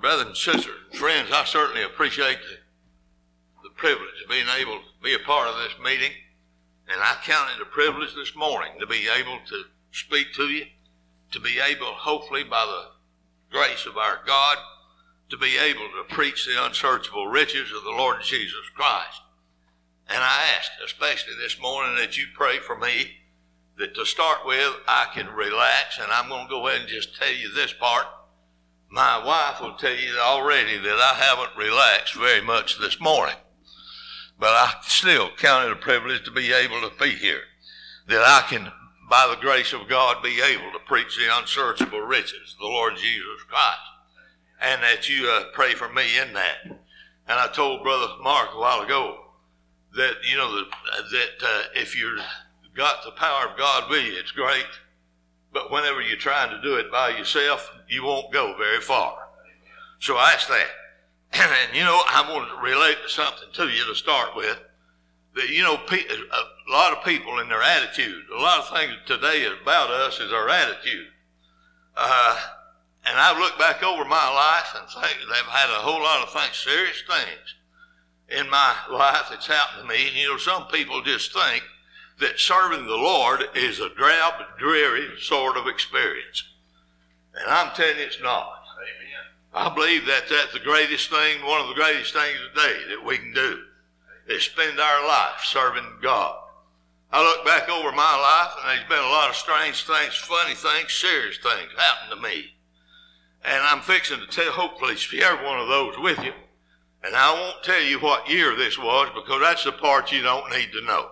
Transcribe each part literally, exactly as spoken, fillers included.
brothers and sisters, friends, I certainly appreciate the, the privilege of being able to be a part of this meeting. And I count it a privilege this morning to be able to speak to you, to be able, hopefully by the grace of our God, to be able to preach the unsearchable riches of the Lord Jesus Christ. And I ask, especially this morning, that you pray for me, that to start with, I can relax, and I'm going to go ahead and just tell you this part. My wife will tell you already that I haven't relaxed very much this morning, but I still count it a privilege to be able to be here, that I can, by the grace of God, be able to preach the unsearchable riches of the Lord Jesus Christ, and that you uh, pray for me in that. And I told Brother Mark a while ago that, you know, that, that uh, if you've got the power of God with you, it's great. But whenever you're trying to do it by yourself, you won't go very far. So I ask that. And, you know, I want to relate something to you to start with. That, you know, a lot of people in their attitude, a lot of things today about us is our attitude. Uh, and I've looked back over my life and think they've had a whole lot of things, serious things in my life that's happened to me. And, you know, some people just think that serving the Lord is a drab, dreary sort of experience. And I'm telling you it's not. Amen. I believe that that's the greatest thing, one of the greatest things today that we can do is spend our life serving God. I look back over my life and there's been a lot of strange things, funny things, serious things happen to me. And I'm fixing to tell, hopefully share one of those with you. And I won't tell you what year this was because that's the part you don't need to know.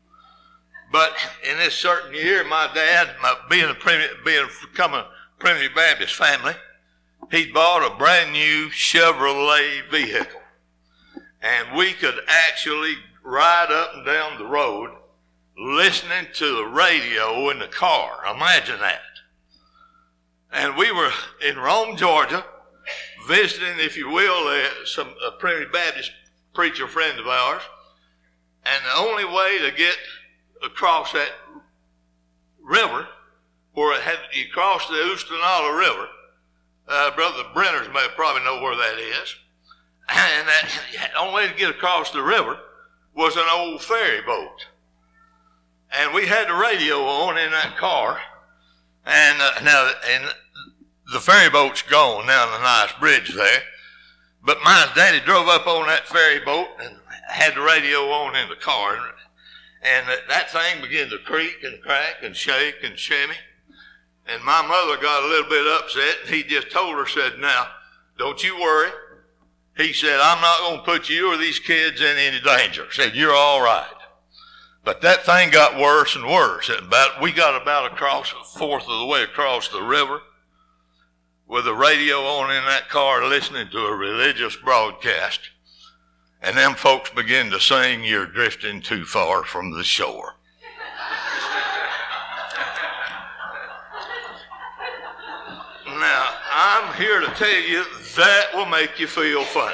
But in this certain year, my dad, my, being a primitive, being from a primitive Baptist family, he bought a brand new Chevrolet vehicle. And we could actually ride up and down the road listening to the radio in the car. Imagine that. And we were in Rome, Georgia, visiting, if you will, uh, some a primitive Baptist preacher friend of ours. And the only way to get across that river, where it had, you cross the Oostenaula River, uh, Brother Brenners may probably know where that is, and that, the only way to get across the river was an old ferry boat. And we had the radio on in that car, and uh, now and the ferry boat's gone now, the nice bridge there, but my daddy drove up on that ferry boat and had the radio on in the car, and And that thing began to creak and crack and shake and shimmy. And my mother got a little bit upset, and he just told her, said, now, don't you worry. He said, I'm not going to put you or these kids in any danger. Said, you're all right. But that thing got worse and worse. And about, we got about across a fourth of the way across the river with the radio on in that car listening to a religious broadcast. And them folks begin to sing, you're drifting too far from the shore. Now, I'm here to tell you that will make you feel funny.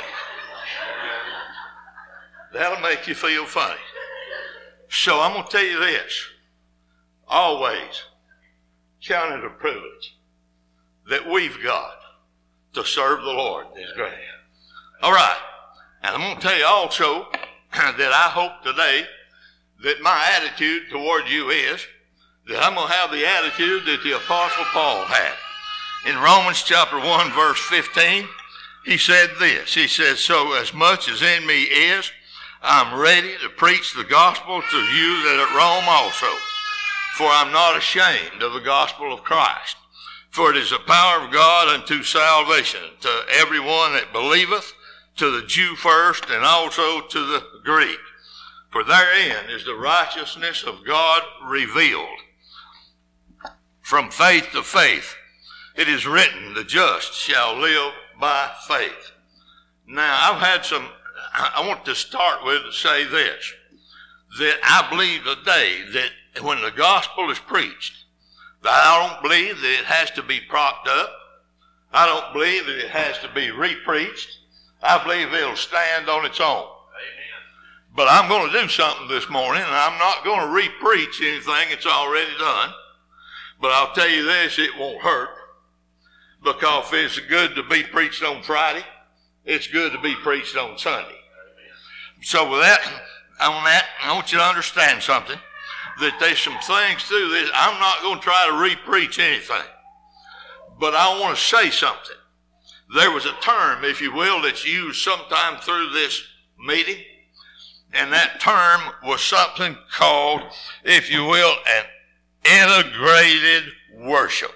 That'll make you feel funny. So I'm going to tell you this. Always count it a privilege that we've got to serve the Lord in His grace. All right. And I'm going to tell you also that I hope today that my attitude toward you is that I'm going to have the attitude that the Apostle Paul had. In Romans chapter one, verse fifteen, he said this. He says, so as much as in me is, I'm ready to preach the gospel to you that at Rome also. For I'm not ashamed of the gospel of Christ. For it is the power of God unto salvation to everyone that believeth, to the Jew first, and also to the Greek. For therein is the righteousness of God revealed. From faith to faith, it is written, the just shall live by faith. Now, I've had some, I want to start with to say this, that I believe today that when the gospel is preached, that I don't believe that it has to be propped up. I don't believe that it has to be re-preached. I believe it'll stand on its own. Amen. But I'm going to do something this morning, and I'm not going to re-preach anything that's already done. But I'll tell you this, it won't hurt. because it's good to be preached on Friday. It's good to be preached on Sunday. So with that, on that, I want you to understand something, that there's some things through this. I'm not going to try to re-preach anything, but I want to say something. There was a term, if you will, that's used sometime through this meeting, and that term was something called, if you will, an integrated worship.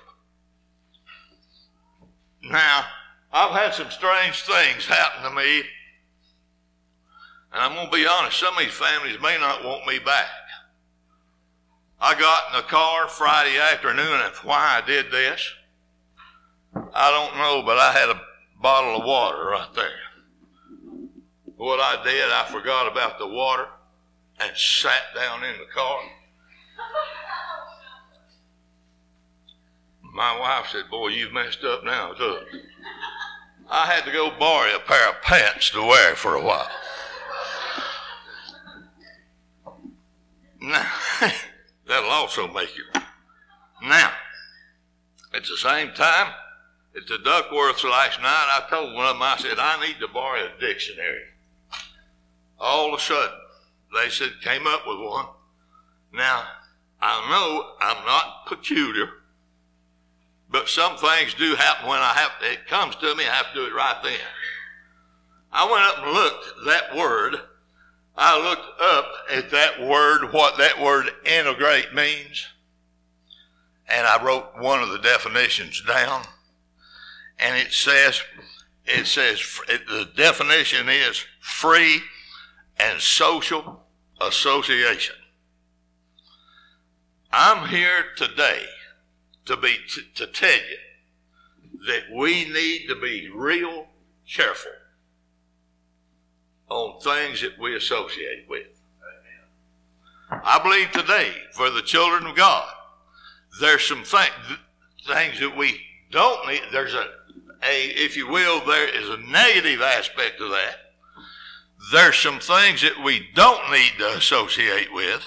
Now, I've had some strange things happen to me, and I'm going to be honest, some of these families may not want me back. I got in the car Friday afternoon, and why I did this, I don't know, but I had a bottle of water right there. What I did, I forgot about the water and sat down in the car. My wife said, boy, you've messed up now, too. I had to go borrow a pair of pants to wear for a while. Now, that'll also make you. Now, at the same time, at the Duckworths last night, I told one of them, I said, I need to borrow a dictionary. All of a sudden, they said, came up with one. Now, I know I'm not peculiar, but some things do happen when I have, it comes to me, I have to do it right then. I went up and looked at that word. I looked up at that word, what that word integrate means, and I wrote one of the definitions down. And it says, it says, it, the definition is free and social association. I'm here today to be t- to tell you that we need to be real careful on things that we associate with. Amen. I believe today, for the children of God, there's some th- things that we don't need. There's a A, if you will, there is a negative aspect of that. There's some things that we don't need to associate with,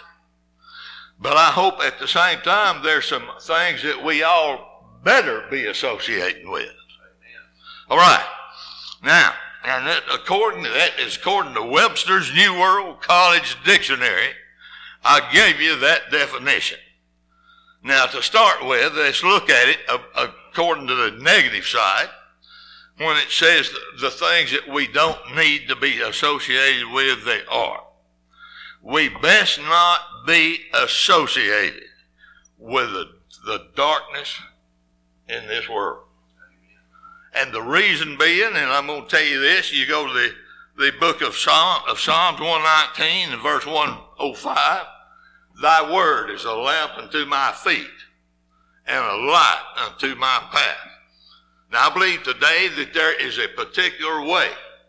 but I hope at the same time there's some things that we all better be associating with. Amen. All right. Now, and that, according to that is according to Webster's New World College Dictionary, I gave you that definition. Now, to start with, let's look at it according to the negative side. When it says the things that we don't need to be associated with, they are. We best not be associated with the, the darkness in this world. And the reason being, and I'm going to tell you this, you go to the, the book of, Psalm, of Psalms one nineteen and verse one oh five, thy word is a lamp unto my feet and a light unto my path. Now, I believe today that there is a particular way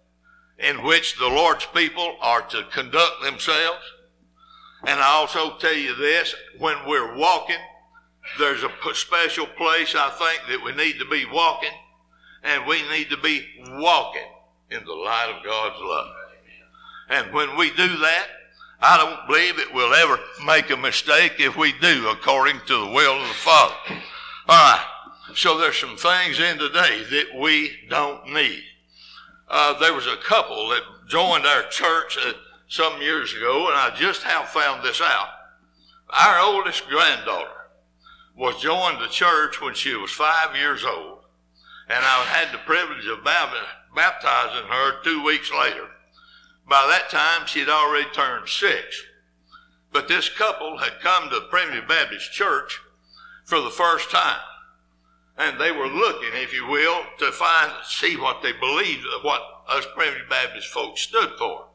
in which the Lord's people are to conduct themselves. And I also tell you this, when we're walking, there's a special place I think that we need to be walking, and we need to be walking in the light of God's love. And when we do that, I don't believe it will ever make a mistake if we do according to the will of the Father. All right. So there's some things in today that we don't need. Uh, there was a couple that joined our church uh, some years ago, and I just have found this out. Our oldest granddaughter was joined the church when she was five years old, and I had the privilege of baptizing her two weeks later. By that time, she had already turned six. But this couple had come to Primitive Baptist Church for the first time. And they were looking, if you will, to find, see what they believed, what us Primitive Baptist folks stood for.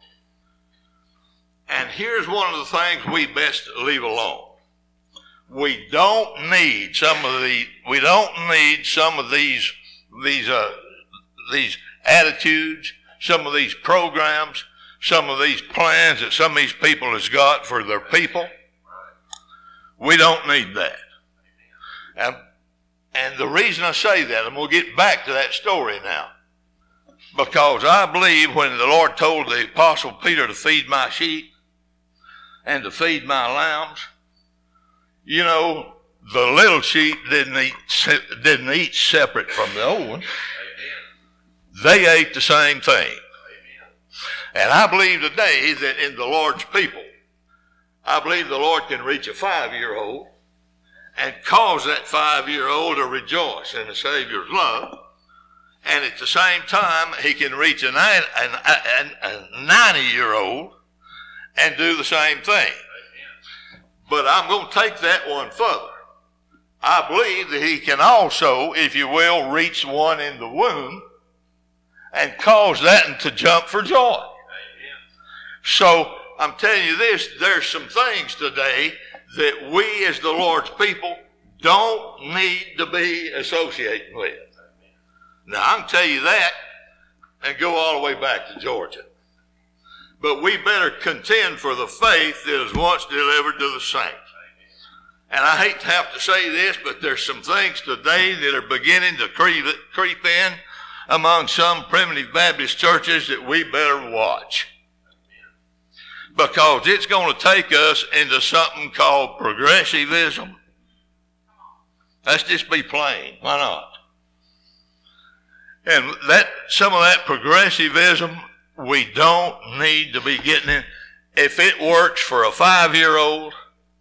And here's one of the things we best leave alone. We don't need some of the, we don't need some of these, these, uh, these attitudes, some of these programs, some of these plans that some of these people has got for their people. We don't need that. And And the reason I say that, and we'll get back to that story now, because I believe when the Lord told the Apostle Peter to feed my sheep and to feed my lambs, you know, the little sheep didn't eat didn't eat separate from the old one. They ate the same thing. And I believe today that in the Lord's people, I believe the Lord can reach a five-year-old and cause that five-year-old to rejoice in the Savior's love. And at the same time, he can reach a ninety-year-old and do the same thing. But I'm going to take that one further. I believe that he can also, if you will, reach one in the womb and cause that to jump for joy. So I'm telling you this, there's some things today that we as the Lord's people don't need to be associating with. Now, I can tell you that and go all the way back to Georgia. But we better contend for the faith that was once delivered to the saints. And I hate to have to say this, but there's some things today that are beginning to creep, creep in among some primitive Baptist churches that we better watch. Because it's going to take us into something called progressivism. Let's just be plain. Why not? And that some of that progressivism, we don't need to be getting in. If it works for a five-year-old,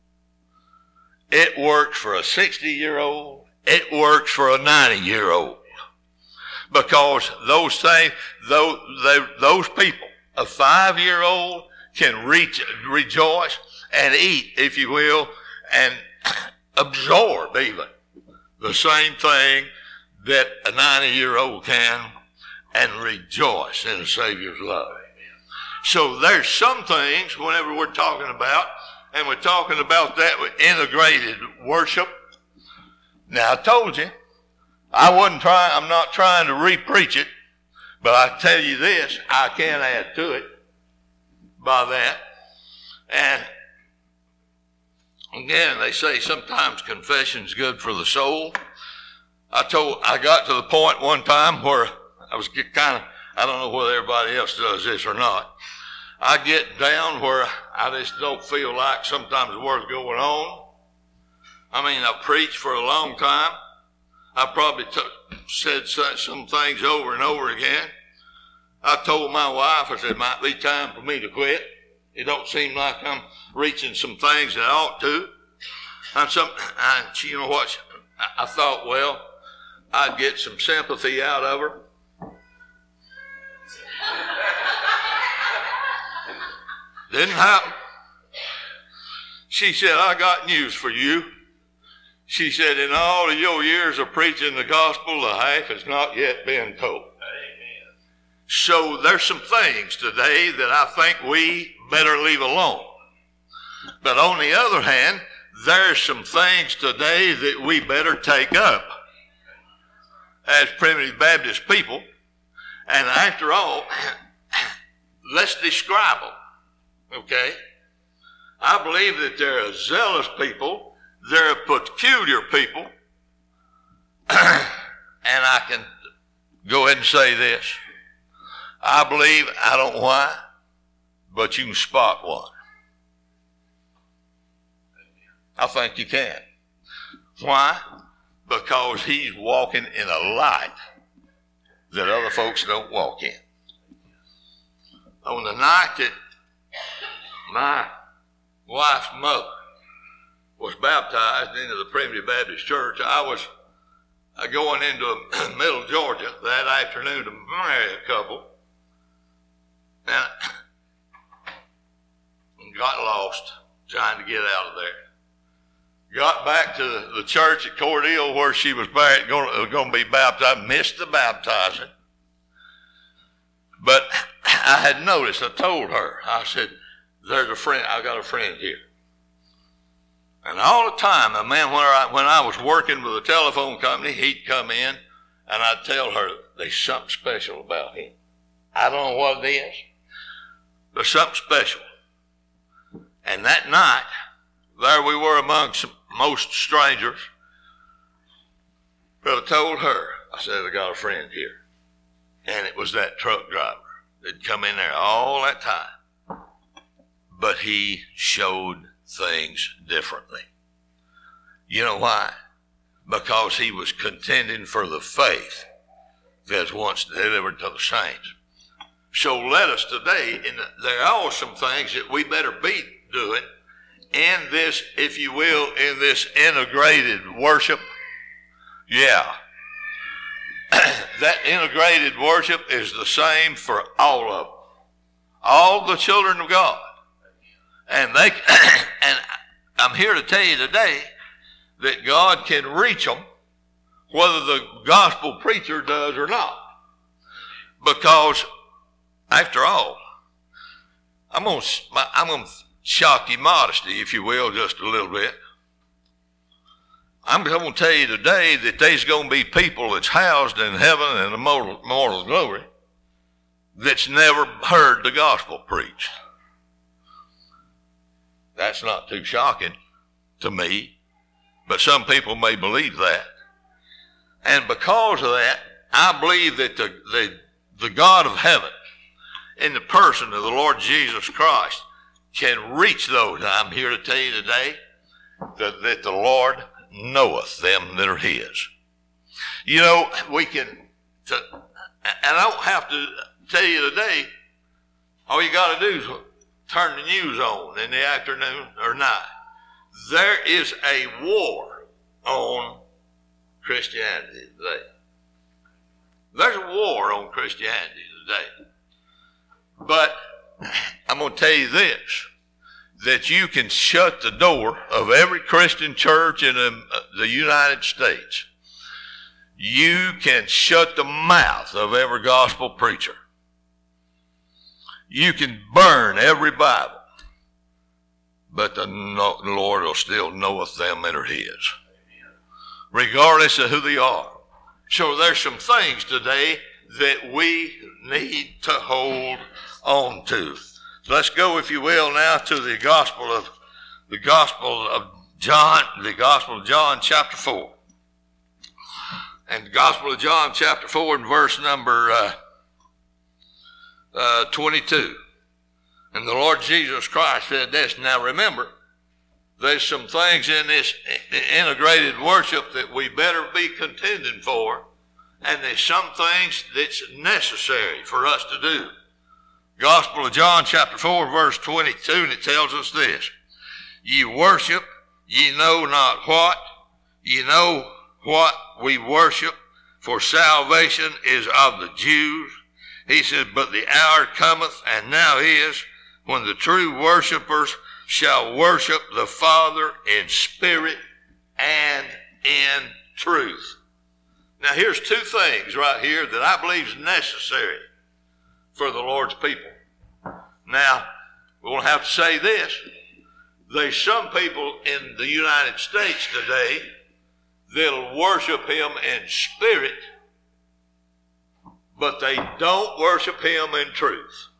it works for a sixty-year-old, it works for a ninety-year-old. Because those things, those, those people, a five-year-old can reach, rejoice and eat, if you will, and absorb even the same thing that a ninety-year-old can and rejoice in the Savior's love. So there's some things whenever we're talking about, and we're talking about that with integrated worship. Now I told you, I wasn't trying, I'm not trying to re-preach it, but I tell you this, I can add to it by that. And again, they say sometimes confession's good for the soul. I told, I got to the point one time where I was kind of, I don't know whether everybody else does this or not. I get down where I just don't feel like sometimes the work's going on. I mean, I preached for a long time. I probably t- said some things over and over again. I told my wife, I said, it might be time for me to quit. It don't seem like I'm reaching some things that I ought to. I'm some, I, you know what? I, I thought, well, I'd get some sympathy out of her. Didn't happen. She said, I got news for you. She said, in all of your years of preaching the gospel, the half has not yet been told. Amen. So there's some things today that I think we better leave alone. But on the other hand, there's some things today that we better take up as primitive Baptist people. And after all, let's describe them, okay? I believe that there are zealous people. They're peculiar people. And I can go ahead and say this. I believe, I don't know why, but you can spot one. I think you can. Why? Because he's walking in a light that other folks don't walk in. On the night that my wife's mother was baptized into the Primitive Baptist Church, I was going into Middle Georgia that afternoon to marry a couple, and got lost trying to get out of there. Got back to the church at Cordele where she was going, going to be baptized, missed the baptizing. But I had noticed, I told her, I said, there's a friend, I got a friend here. And all the time, a man, when I, when I was working with a telephone company, he'd come in and I'd tell her, there's something special about him. I don't know what it is. There's something special. And that night, there we were amongst most strangers. But I told her, I said, I got a friend here. And it was that truck driver that'd come in there all that time. But he showed things differently. You know why? Because he was contending for the faith that's once delivered to the saints. So let us today, and there are some things that we better be doing in this, if you will, in this integrated worship. Yeah. That integrated worship is the same for all of them. All the children of God. And they, and I'm here to tell you today that God can reach them whether the gospel preacher does or not. Because, after all, I'm going to I'm going to shock your modesty, if you will, just a little bit. I'm going to tell you today that there's going to be people that's housed in heaven and immortal, immortal glory that's never heard the gospel preached. That's not too shocking to me, but some people may believe that. And because of that, I believe that the, the, the God of heaven, in the person of the Lord Jesus Christ, can reach those. I'm here to tell you today that, that the Lord knoweth them that are his. You know, we can, to, and I don't have to tell you today, all you got to do is turn the news on in the afternoon or night. There is a war on Christianity today. There's a war on Christianity today. But I'm going to tell you this, that you can shut the door of every Christian church in the, the United States. You can shut the mouth of every gospel preacher. You can burn every Bible. But the, the Lord will still knoweth them that are his, regardless of who they are. So there's some things today that we need to hold on to. Let's go, if you will, now to the gospel of the gospel of John, the gospel of John chapter four. And the gospel of John chapter four and verse number uh, uh, twenty-two. And the Lord Jesus Christ said this. Now remember, there's some things in this integrated worship that we better be contending for, and there's some things that's necessary for us to do. Gospel of John chapter four verse twenty-two, and it tells us this. Ye worship, ye know not what, ye know what we worship, for salvation is of the Jews. He said, but the hour cometh, and now is, when the true worshipers shall worship the Father in spirit and in truth. Now here's two things right here that I believe is necessary for the Lord's people. Now, we'll have to say this. There's some people in the United States today that'll worship him in spirit, but they don't worship him in truth.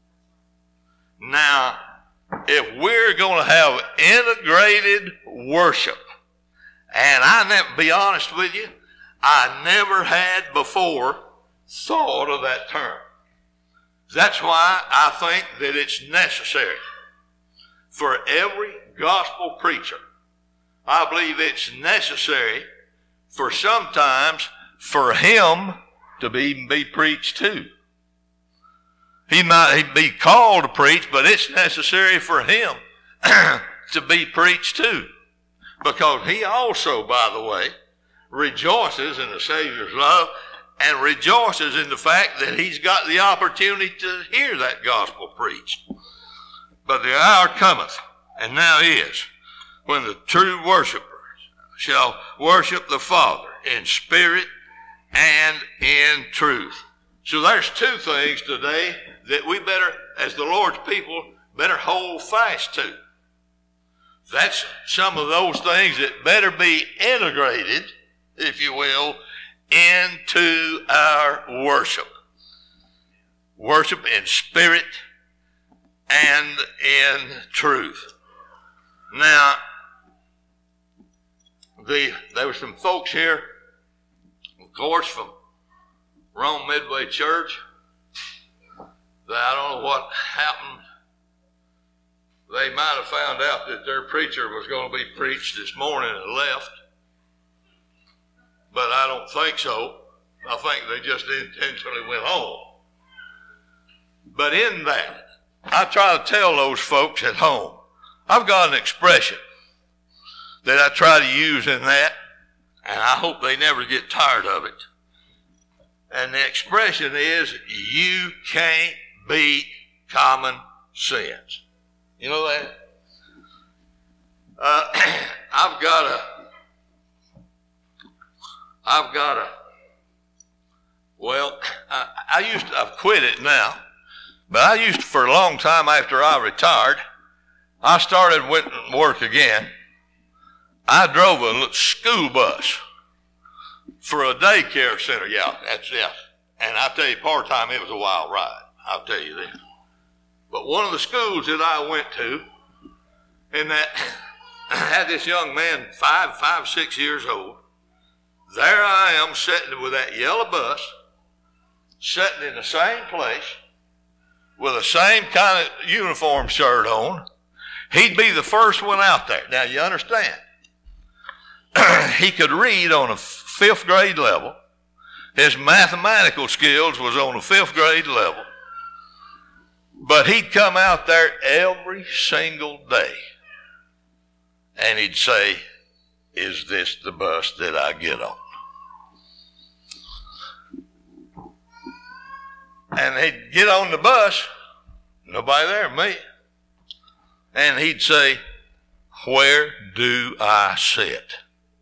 Now, if we're going to have integrated worship, and I never, be honest with you, I never had before thought of that term. That's why I think that it's necessary for every gospel preacher. I believe it's necessary for sometimes for him to be, be preached to. He might be called to preach, but it's necessary for him to be preached to. Because he also, by the way, rejoices in the Savior's love and rejoices in the fact that he's got the opportunity to hear that gospel preached. But the hour cometh, and now is, when the true worshipers shall worship the Father in spirit and in truth. So there's two things today that we better, as the Lord's people, better hold fast to. That's some of those things that better be integrated, if you will, into our worship. Worship in spirit and in truth. Now, the, there were some folks here, of course, from Rome Midway Church, that I don't know what happened they might have found out that their preacher was going to be preached this morning and left. But I don't think so. I think they just intentionally went home. But in that, I try to tell those folks at home, I've got an expression that I try to use in that, and I hope they never get tired of it. And the expression is, you can't beat common sense. You know that? Uh, I've got a, I've got a, well, I, I used to, I've quit it now, but I used to, for a long time after I retired, I started went to work again. I drove a school bus for a daycare center. Yeah, that's it. And I tell you, part-time, it was a wild ride. I'll tell you this. But one of the schools that I went to, and that had this young man, five, five, six years old. There I am sitting with that yellow bus, sitting in the same place, with the same kind of uniform shirt on. He'd be the first one out there. Now, you understand? He could read on a fifth grade level. His mathematical skills was on a fifth grade level. But he'd come out there every single day. And he'd say, is this the bus that I get on? And he'd get on the bus, nobody there, me. And he'd say, where do I sit?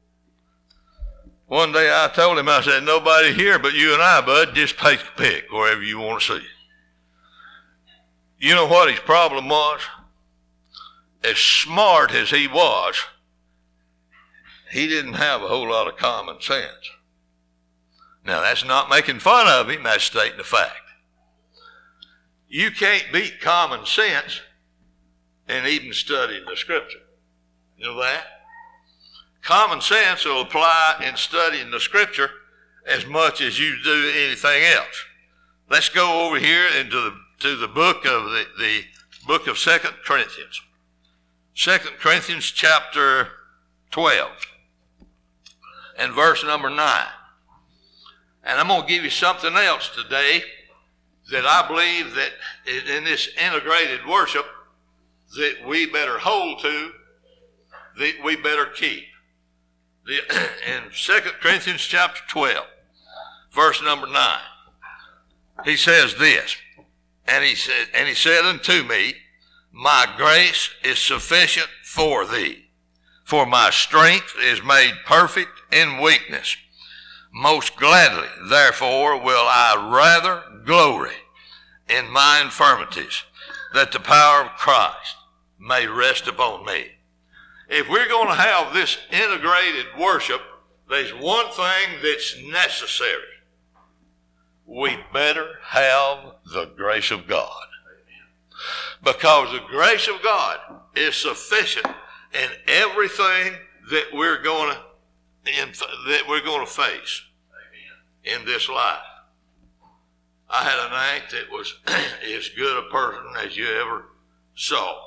One day I told him, I said, nobody here but you and I, bud. Just take a pick wherever you want to see. You know what his problem was? As smart as he was, he didn't have a whole lot of common sense. Now, that's not making fun of him. That's stating the fact. You can't beat common sense in even studying the Scripture. You know that? Common sense will apply in studying the Scripture as much as you do anything else. Let's go over here into the to the book of the, the book of Second Corinthians. Second Corinthians chapter twelve and verse number nine. And I'm going to give you something else today that I believe that in this integrated worship that we better hold to, that we better keep. The, in Second Corinthians chapter twelve, verse number nine, he says this, and he said, and he said unto me, my grace is sufficient for thee, for my strength is made perfect in weakness. Most gladly, therefore, will I rather glory in my infirmities, that the power of Christ may rest upon me. If we're going to have this integrated worship, there's one thing that's necessary. We better have the grace of God. Because the grace of God is sufficient in everything that we're going to in, that we're going to face in this life. I had an aunt that was as good a person as you ever saw.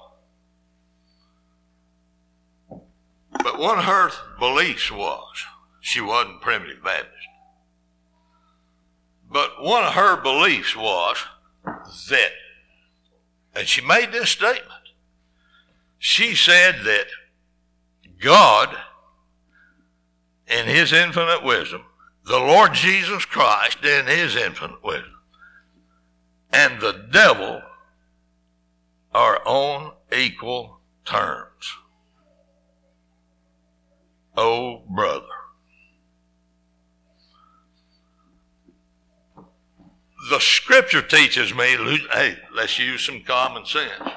But one of her beliefs was, she wasn't Primitive Baptist, but one of her beliefs was that, and she made this statement, she said that God, in his infinite wisdom, the Lord Jesus Christ in his infinite wisdom, and the devil are on equal terms. Oh, brother. The Scripture teaches me, hey, let's use some common sense,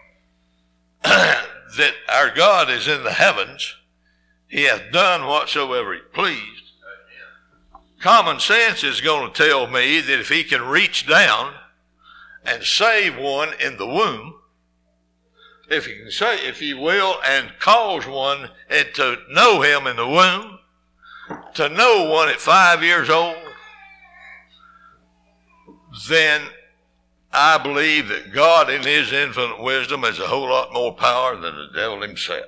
that our God is in the heavens. He hath done whatsoever he pleased. Common sense is going to tell me that if he can reach down and save one in the womb, if he can say, if he will, and cause one and to know him in the womb, to know one at five years old, then I believe that God in his infinite wisdom has a whole lot more power than the devil himself.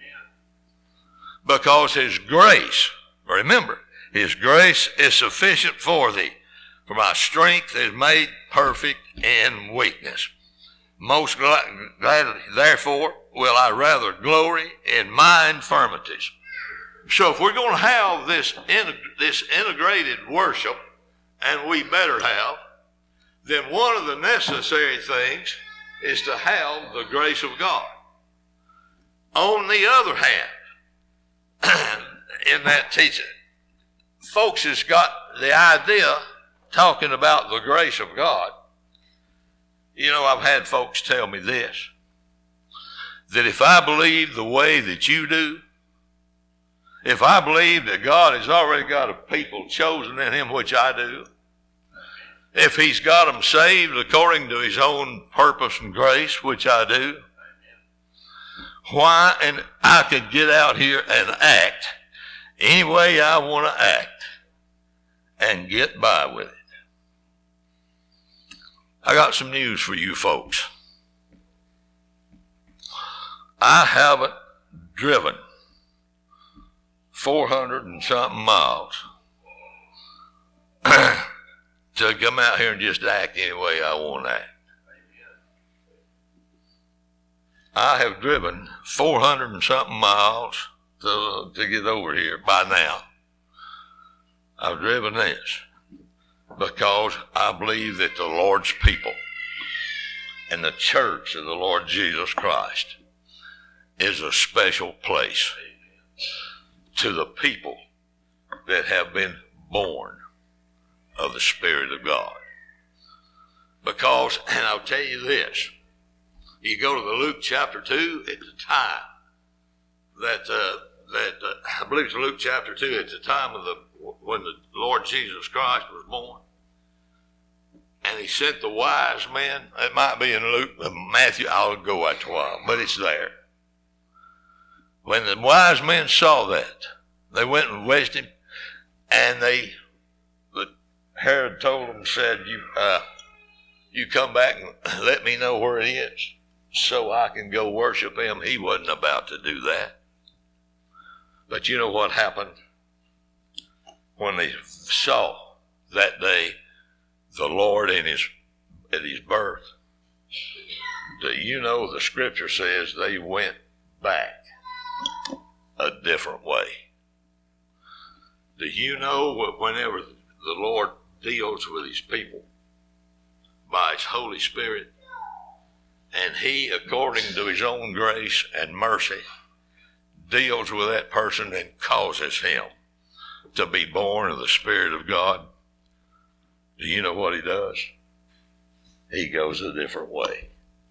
Because his grace, remember, his grace is sufficient for thee, for my strength is made perfect in weakness. Most gladly, therefore, will I rather glory in my infirmities. So if we're going to have this, this integrated worship, and we better have, then one of the necessary things is to have the grace of God. On the other hand, in that teaching, folks has got the idea, talking about the grace of God. You know, I've had folks tell me this, that if I believe the way that you do, if I believe that God has already got a people chosen in him, which I do, if he's got them saved according to his own purpose and grace, which I do, why, and I could get out here and act any way I want to act and get by with it. I got some news for you folks. I haven't driven four hundred and something miles to come out here and just act any way I want to act. I have driven four hundred and something miles to, to get over here by now. I've driven this because I believe that the Lord's people and the church of the Lord Jesus Christ is a special place to the people that have been born of the Spirit of God. Because, and I'll tell you this, you go to the Luke chapter two at the time that, uh, that uh, I believe it's Luke chapter two, at the time of the, when the Lord Jesus Christ was born. And he sent the wise men, it might be in Luke, uh, Matthew, I'll go after a while, but it's there. When the wise men saw that, they went and wedged him, and they, the Herod told them, said, you, uh, you come back and let me know where it is so I can go worship him. He wasn't about to do that. But you know what happened? When they saw that day the Lord in his, at his birth, do you know the scripture says they went back a different way? Do you know what whenever the Lord deals with his people by his Holy Spirit, and he, according to his own grace and mercy, deals with that person and causes him to be born of the Spirit of God, do you know what he does? He goes a different way.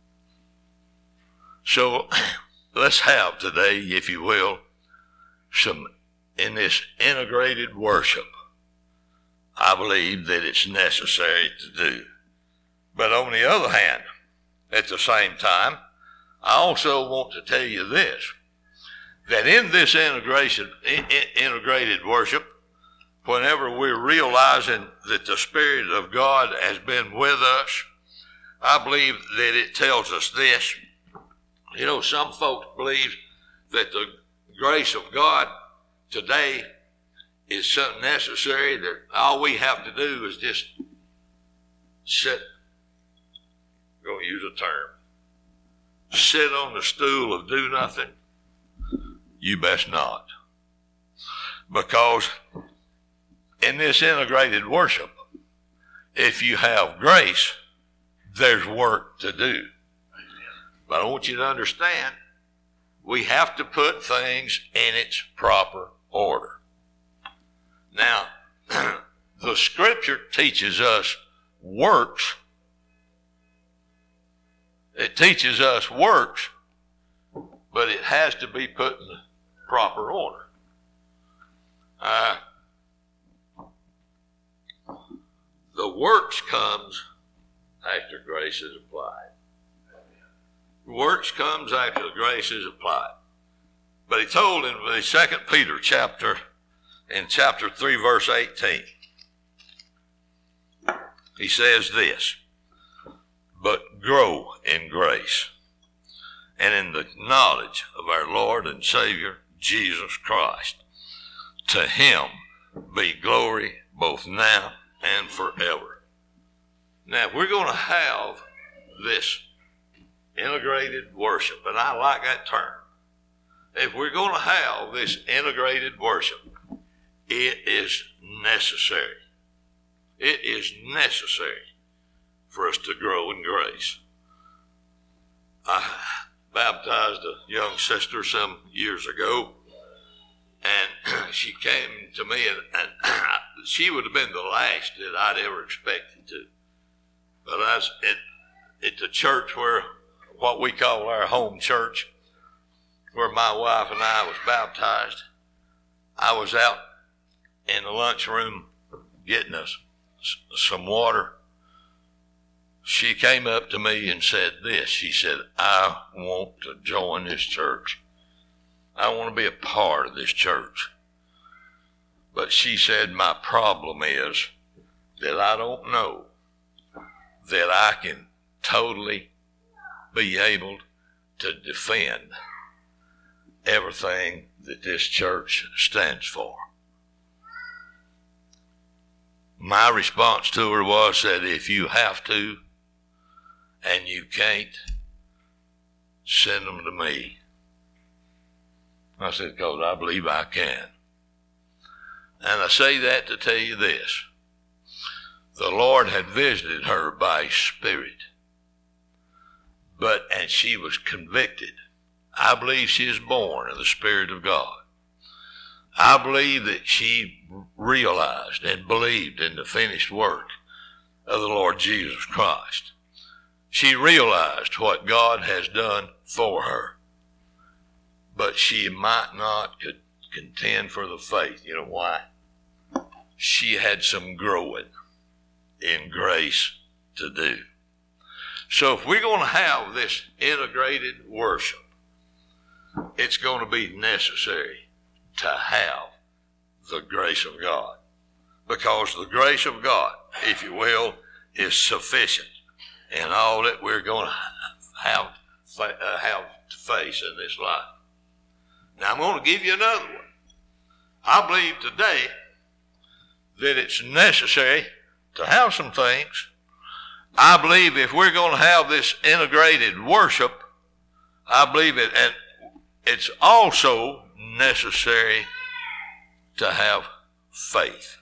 So let's have today, if you will, some, in this integrated worship, I believe that it's necessary to do. But on the other hand, at the same time, I also want to tell you this, that in this integration, in, in, integrated worship, whenever we're realizing that the Spirit of God has been with us, I believe that it tells us this. You know, some folks believe that the grace of God today is something necessary, that all we have to do is just sit, I'm going to use a term, sit on the stool of do nothing. You best not. Because in this integrated worship, if you have grace, there's work to do. But I want you to understand, we have to put things in its proper order. Now, the scripture teaches us works. It teaches us works, but it has to be put in the proper order. Uh, the works comes after grace is applied. Works comes after the grace is applied. But he told in the Second Peter chapter, in chapter three, verse eighteen, he says this, but grow in grace and in the knowledge of our Lord and Savior, Jesus Christ. To him be glory both now and forever. Now, if we're going to have this integrated worship, and I like that term, if we're going to have this integrated worship, it is necessary. It is necessary for us to grow in grace. I baptized a young sister some years ago, and she came to me, and, and she would have been the last that I'd ever expected to. But I was at, at the church where, what we call our home church, where my wife and I was baptized, I was out in the lunchroom getting us some water. She came up to me and said this. She said, I want to join this church. I want to be a part of this church. But she said, my problem is that I don't know that I can totally be able to defend everything that this church stands for. My response to her was that if you have to and you can't, send them to me. I said, because I believe I can. And I say that to tell you this. The Lord had visited her by his Spirit, but, and she was convicted. I believe she is born of the Spirit of God. I believe that she realized and believed in the finished work of the Lord Jesus Christ. She realized what God has done for her, but she might not could contend for the faith. You know why? She had some growing in grace to do. So if we're going to have this integrated worship, it's going to be necessary to have the grace of God. Because the grace of God, if you will, is sufficient in all that we're going to have, uh, have to face in this life. Now I'm going to give you another one. I believe today that it's necessary to have some things. I believe if we're going to have this integrated worship, I believe it, and it's also necessary to have faith.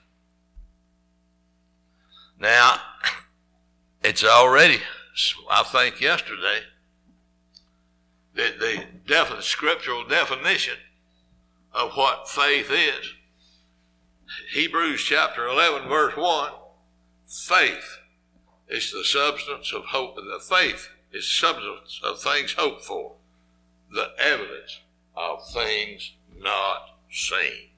Now, it's already, I think yesterday, that the definite scriptural definition of what faith is, Hebrews chapter eleven, verse one, faith is the substance of hope. The faith is substance of things hoped for, the evidence of things not seen.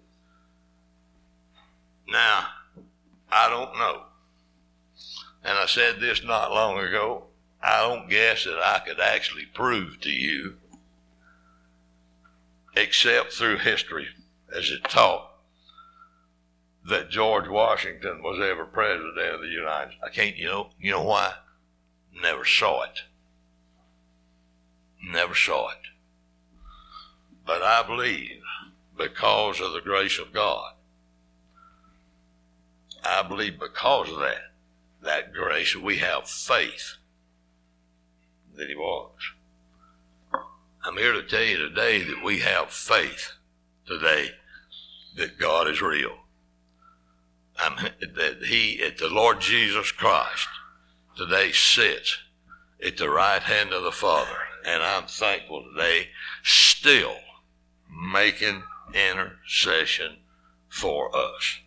Now, I don't know. And I said this not long ago. I don't guess that I could actually prove to you, except through history as it taught, that George Washington was ever president of the United States. I can't, you know, you know why? Never saw it. Never saw it. But I believe, because of the grace of God, I believe because of that, that grace, we have faith that he was. I'm here to tell you today that we have faith today that God is real. I'm, that he, at the Lord Jesus Christ, today sits at the right hand of the Father. And I'm thankful today, still making intercession for us.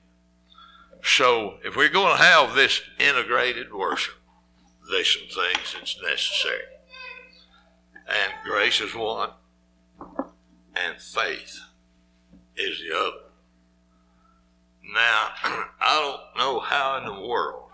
So if we're going to have this integrated worship, there's some things that's necessary. And grace is one, and faith is the other. Now, I don't know how in the world.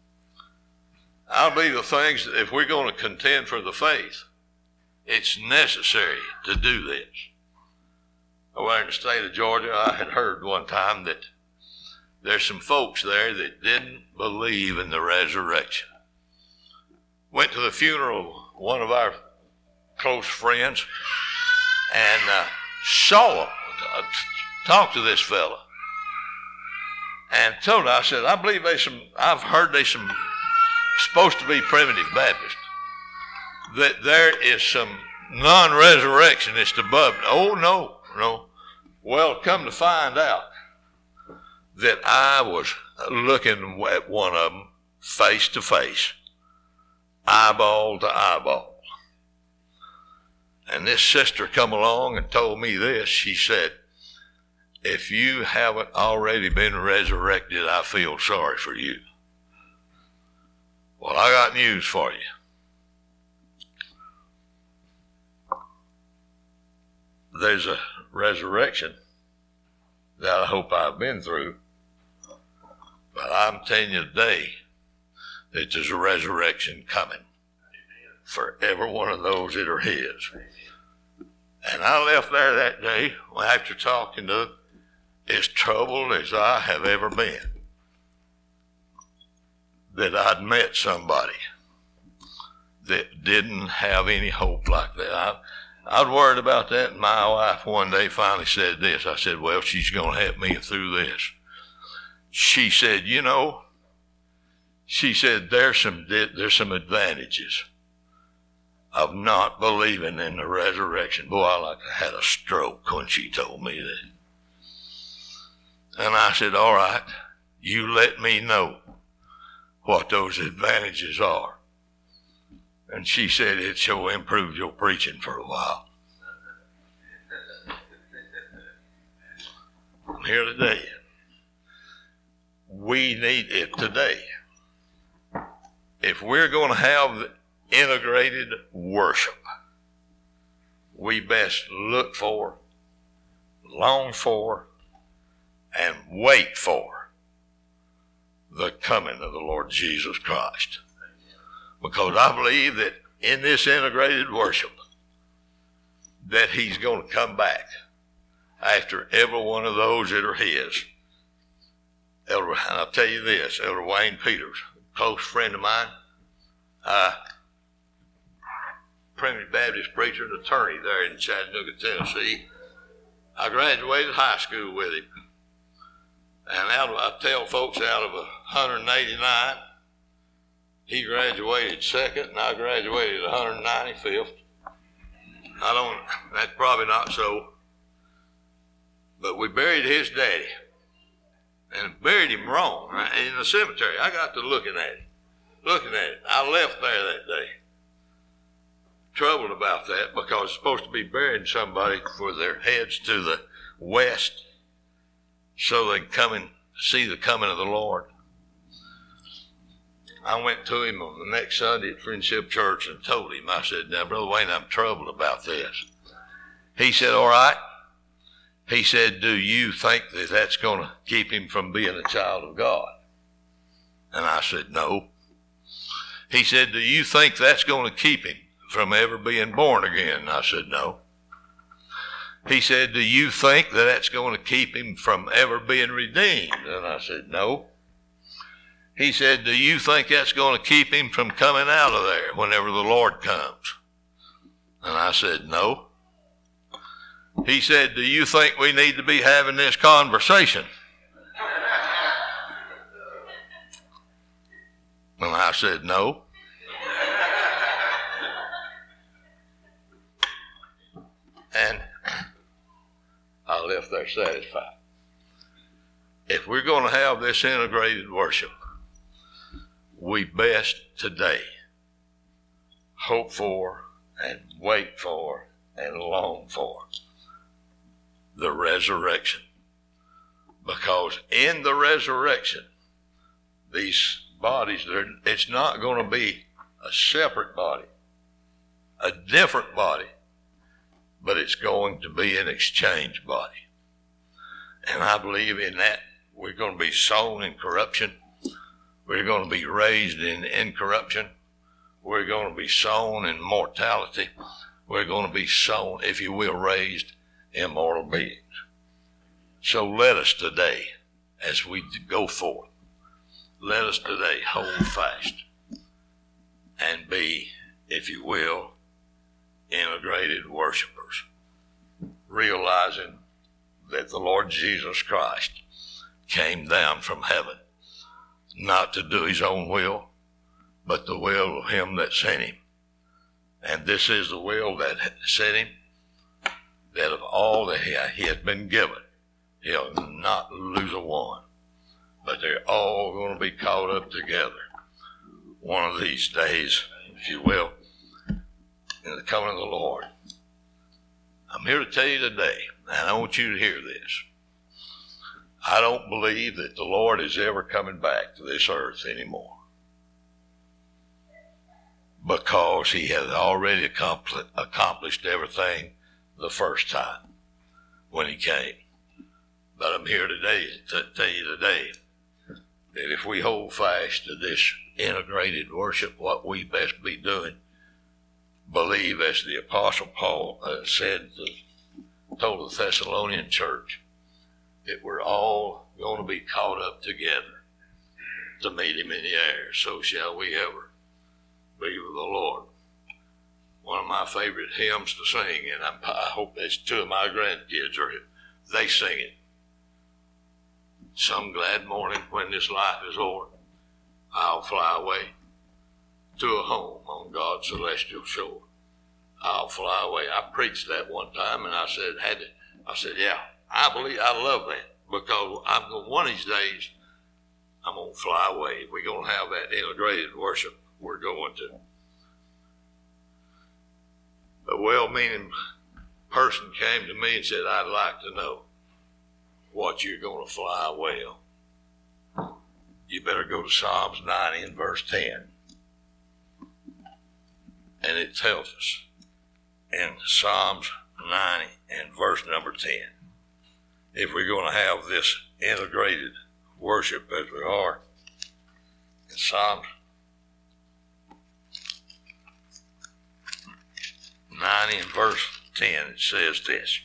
I believe the things that if we're going to contend for the faith, it's necessary to do this. Over in the state of Georgia, I had heard one time that there's some folks there that didn't believe in the resurrection. went to the funeral of one of our close friends and uh, saw him, uh, talked to this fella, and told him, I said, I believe there's some, I've heard there's some, supposed to be Primitive Baptist, that there is some non-resurrectionist above. Oh, no, no. Well, come to find out that I was looking at one of them face to face, eyeball to eyeball. And this sister come along and told me this. She said, if you haven't already been resurrected, I feel sorry for you. Well, I got news for you. There's a resurrection that I hope I've been through, but I'm telling you today that there's a resurrection coming for every one of those that are his. And I left there that day after talking to him as troubled as I have ever been, that I'd met somebody that didn't have any hope like that. I, I was worried about that, and my wife one day finally said this. I said, well, she's going to help me through this. She said, you know, she said, there's some, there's some advantages of not believing in the resurrection. Boy, I like I had a stroke when she told me that. And I said, all right, you let me know what those advantages are. And she said, it shall improve your preaching for a while. I'm here today. We need it today. If we're going to have integrated worship, we best look for, long for, and wait for the coming of the Lord Jesus Christ. Because I believe that in this integrated worship, that he's going to come back after every one of those that are his. Elder, and I'll tell you this, Elder Wayne Peters, a close friend of mine, uh, Primitive Baptist preacher and attorney there in Chattanooga, Tennessee. I graduated high school with him. And out of, I tell folks, out of one hundred eighty-nine, he graduated second, and I graduated one hundred ninety-fifth. I don't, that's probably not so. But we buried his daddy, and buried him wrong right, in the cemetery. I got to looking at it, looking at it. I left there that day, troubled about that, because it's supposed to be burying somebody with their heads to the west, so they can come and see the coming of the Lord. I went to him on the next Sunday at Friendship Church and told him, I said, now, Brother Wayne, I'm troubled about this. He said, all right. He said, do you think that that's going to keep him from being a child of God? And I said, no. He said, do you think that's going to keep him from ever being born again? And I said, no. He said, do you think that that's going to keep him from ever being redeemed? And I said, no. He said, do you think that's going to keep him from coming out of there whenever the Lord comes? And I said, no. He said, do you think we need to be having this conversation? And I said, no. And I left there satisfied. If we're going to have this integrated worship, we best today hope for and wait for and long for the resurrection. Because in the resurrection, these bodies, it's not going to be a separate body, a different body, but it's going to be an exchange body. And I believe in that we're going to be sown in corruption. We're going to be raised in incorruption. We're going to be sown in mortality. We're going to be sown, if you will, raised immortal beings. So let us today, as we go forth, let us today hold fast and be, if you will, integrated worshipers, realizing that the Lord Jesus Christ came down from heaven not to do his own will, but the will of him that sent him. And this is the will that sent him, that of all that he, he has been given, he'll not lose a one, but they're all going to be caught up together one of these days, if you will, in the coming of the Lord. I'm here to tell you today, and I want you to hear this. I don't believe that the Lord is ever coming back to this earth anymore, because he has already accomplished, accomplished everything the first time when he came. But I'm here today to tell you today that if we hold fast to this integrated worship, what we best be doing, believe, as the Apostle Paul uh, said, to, told the Thessalonian church, that we're all going to be caught up together to meet him in the air. So shall we ever be with the Lord. One of my favorite hymns to sing, and I'm, I hope that's two of my grandkids are, they sing it. Some glad morning when this life is o'er, I'll fly away to a home on God's celestial shore. I'll fly away. I preached that one time, and I said, had to, I said, yeah, I believe, I love that, because I'm going, one of these days, I'm going to fly away. We're going to have that integrated worship we're going to. A well-meaning person came to me and said, I'd like to know what you're going to fly away on. You better go to Psalms ninety and verse ten. And it tells us in Psalms ninety and verse number ten, if we're going to have this integrated worship as we are, in Psalms ninety and verse ten, it says this: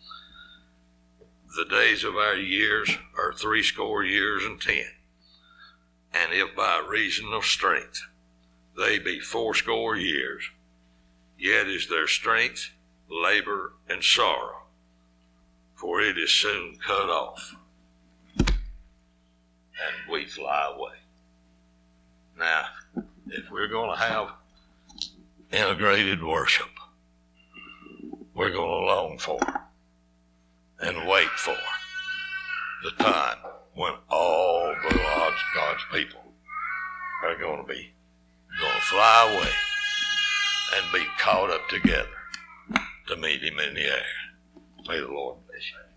the days of our years are threescore years and ten, and if by reason of strength they be fourscore years, yet is their strength labor and sorrow, for it is soon cut off, and we fly away. Now, if we're going to have integrated worship, we're going to long for and wait for the time when all the God's, God's people are going to be going to fly away and be caught up together to meet him in the air. May the Lord bless you.